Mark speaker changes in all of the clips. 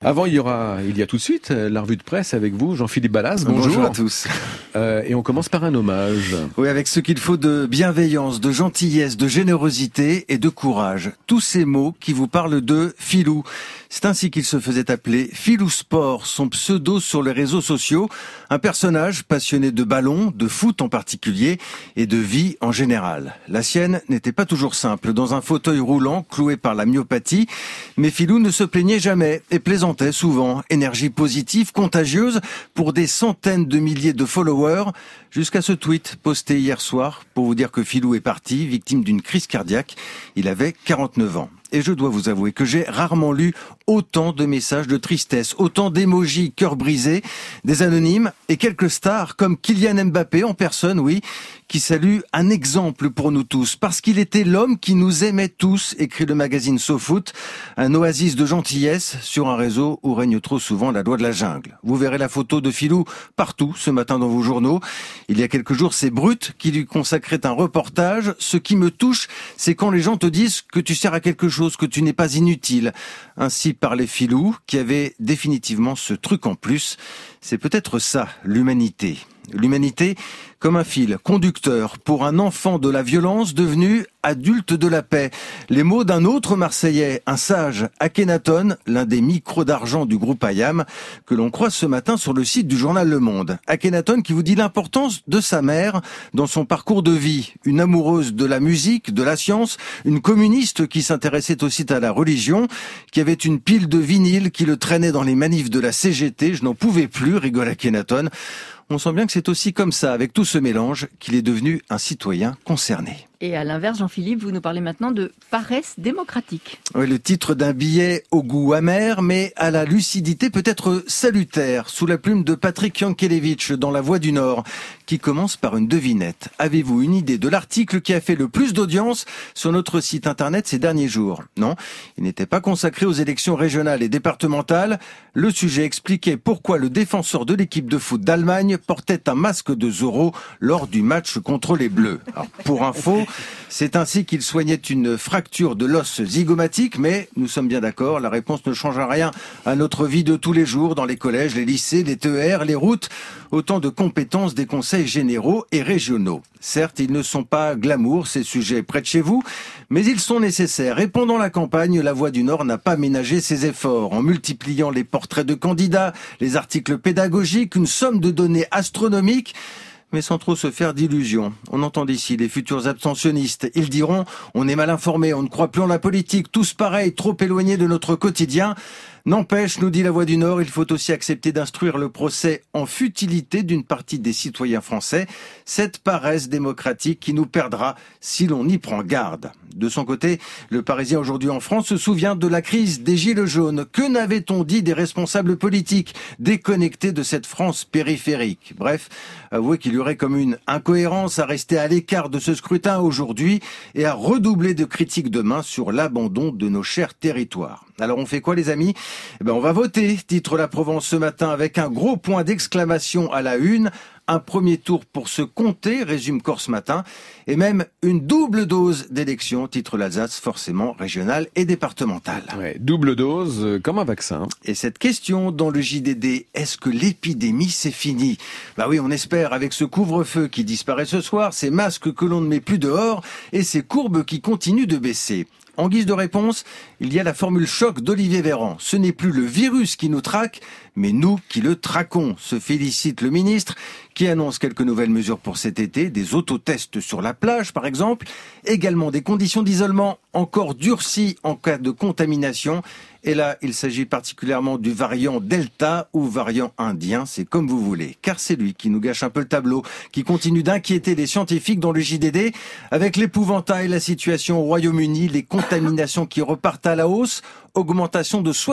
Speaker 1: Avant, il y a tout de suite la revue de presse avec vous, Jean-Philippe Ballas. Bonjour.
Speaker 2: Bonjour à tous.
Speaker 1: Et on commence par un hommage.
Speaker 2: Oui, avec ce qu'il faut de bienveillance, de gentillesse, de générosité et de courage. Tous ces mots qui vous parlent de Philou. C'est ainsi qu'il se faisait appeler Philou Sport, son pseudo sur les réseaux sociaux. Un personnage passionné de ballon, de foot en particulier, et de vie en général. La sienne n'était pas toujours simple, dans un fauteuil roulant cloué par la myopathie. Mais Philou ne se plaignait jamais et plaisantait souvent. Énergie positive, contagieuse, pour des centaines de milliers de followers, jusqu'à ce tweet posté hier soir pour vous dire que Philou est parti, victime d'une crise cardiaque. Il avait 49 ans. Et je dois vous avouer que j'ai rarement lu autant de messages de tristesse, autant d'émojis cœur brisé, des anonymes et quelques stars comme Kylian Mbappé en personne, oui, qui salue un exemple pour nous tous, parce qu'il était l'homme qui nous aimait tous, écrit le magazine SoFoot, un oasis de gentillesse sur un réseau où règne trop souvent la loi de la jungle. Vous verrez la photo de Philou partout ce matin dans vos journaux. Il y a quelques jours, c'est Brut qui lui consacrait un reportage. Ce qui me touche, c'est quand les gens te disent que tu sers à quelque chose, que tu n'es pas inutile. Ainsi parlait Philou, qui avait définitivement ce truc en plus. C'est peut-être ça, l'humanité. L'humanité comme un fil conducteur pour un enfant de la violence devenu adulte de la paix. Les mots d'un autre Marseillais, un sage, Akhenaton, l'un des micros d'argent du groupe IAM, que l'on croise ce matin sur le site du journal Le Monde. Akhenaton qui vous dit l'importance de sa mère dans son parcours de vie. Une amoureuse de la musique, de la science, une communiste qui s'intéressait aussi à la religion, qui avait une pile de vinyles qui le traînait dans les manifs de la CGT. Je n'en pouvais plus, rigole Akhenaton. On sent bien que c'est aussi comme ça, avec tout ce mélange, qu'il est devenu un citoyen concerné.
Speaker 3: Et à l'inverse, Jean-Philippe, vous nous parlez maintenant de paresse démocratique.
Speaker 2: Oui, le titre d'un billet au goût amer, mais à la lucidité peut-être salutaire, sous la plume de Patrick Yankelevitch dans La Voix du Nord, qui commence par une devinette. Avez-vous une idée de l'article qui a fait le plus d'audience sur notre site internet ces derniers jours? Non, il n'était pas consacré aux élections régionales et départementales. Le sujet expliquait pourquoi le défenseur de l'équipe de foot d'Allemagne portait un masque de Zorro lors du match contre les Bleus. Alors, pour info, c'est ainsi qu'il soignait une fracture de l'os zygomatique, mais nous sommes bien d'accord, la réponse ne change rien à notre vie de tous les jours, dans les collèges, les lycées, les TER, les routes, autant de compétences des conseils généraux et régionaux. Certes, ils ne sont pas glamour, ces sujets près de chez vous, mais ils sont nécessaires. Et pendant la campagne, La Voix du Nord n'a pas ménagé ses efforts, en multipliant les portraits de candidats, les articles pédagogiques, une somme de données astronomiques, mais sans trop se faire d'illusions. On entend d'ici les futurs abstentionnistes. Ils diront « on est mal informés, on ne croit plus en la politique, tous pareils, trop éloignés de notre quotidien ». N'empêche, nous dit La Voix du Nord, il faut aussi accepter d'instruire le procès en futilité d'une partie des citoyens français, cette paresse démocratique qui nous perdra si l'on y prend garde. De son côté, le Parisien aujourd'hui en France se souvient de la crise des Gilets jaunes. Que n'avait-on dit des responsables politiques déconnectés de cette France périphérique? Bref, avouez qu'il y aurait comme une incohérence à rester à l'écart de ce scrutin aujourd'hui et à redoubler de critiques demain sur l'abandon de nos chers territoires. Alors on fait quoi les amis? On va voter, titre La Provence ce matin avec un gros point d'exclamation à la une. Un premier tour pour se compter, résume Corse Matin, et même une double dose d'élection, titre l'Alsace, forcément régionale et départementale.
Speaker 1: Ouais, double dose, comme un vaccin.
Speaker 2: Et cette question dans le JDD, est-ce que l'épidémie c'est fini? Oui, on espère, avec ce couvre-feu qui disparaît ce soir, ces masques que l'on ne met plus dehors et ces courbes qui continuent de baisser. En guise de réponse, il y a la formule choc d'Olivier Véran. Ce n'est plus le virus qui nous traque, mais nous qui le traquons, se félicite le ministre, qui annonce quelques nouvelles mesures pour cet été, des autotests sur la plage par exemple, également des conditions d'isolement encore durcies en cas de contamination. Et là, il s'agit particulièrement du variant Delta ou variant indien, c'est comme vous voulez. Car c'est lui qui nous gâche un peu le tableau, qui continue d'inquiéter les scientifiques dans le JDD, avec l'épouvantail, la situation au Royaume-Uni, les contaminations qui repartent à la hausse, augmentation de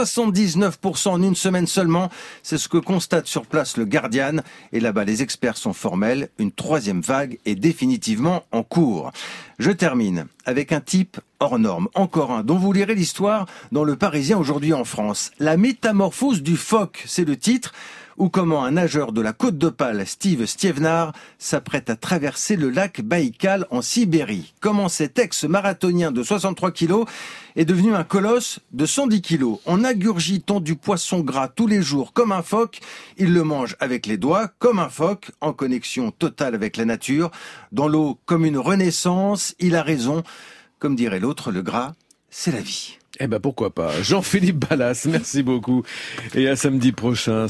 Speaker 2: 79% en une semaine seulement. C'est ce que constate sur place le Guardian. Et là-bas, les experts sont formels. Une troisième vague est définitivement en cours. Je termine avec un type hors norme. Encore un, dont vous lirez l'histoire dans Le Parisien aujourd'hui en France. La métamorphose du phoque, c'est le titre. ou comment un nageur de la Côte d'Opale, Steve Stievnar, s'apprête à traverser le lac Baïkal en Sibérie. Comment cet ex-marathonien de 63 kilos est devenu un colosse de 110 kilos. En ingurgitant du poisson gras tous les jours comme un phoque, il le mange avec les doigts comme un phoque, en connexion totale avec la nature. Dans l'eau comme une renaissance, il a raison. Comme dirait l'autre, le gras, c'est la vie.
Speaker 1: Eh ben pourquoi pas. Jean-Philippe Ballas, merci beaucoup. Et à samedi prochain.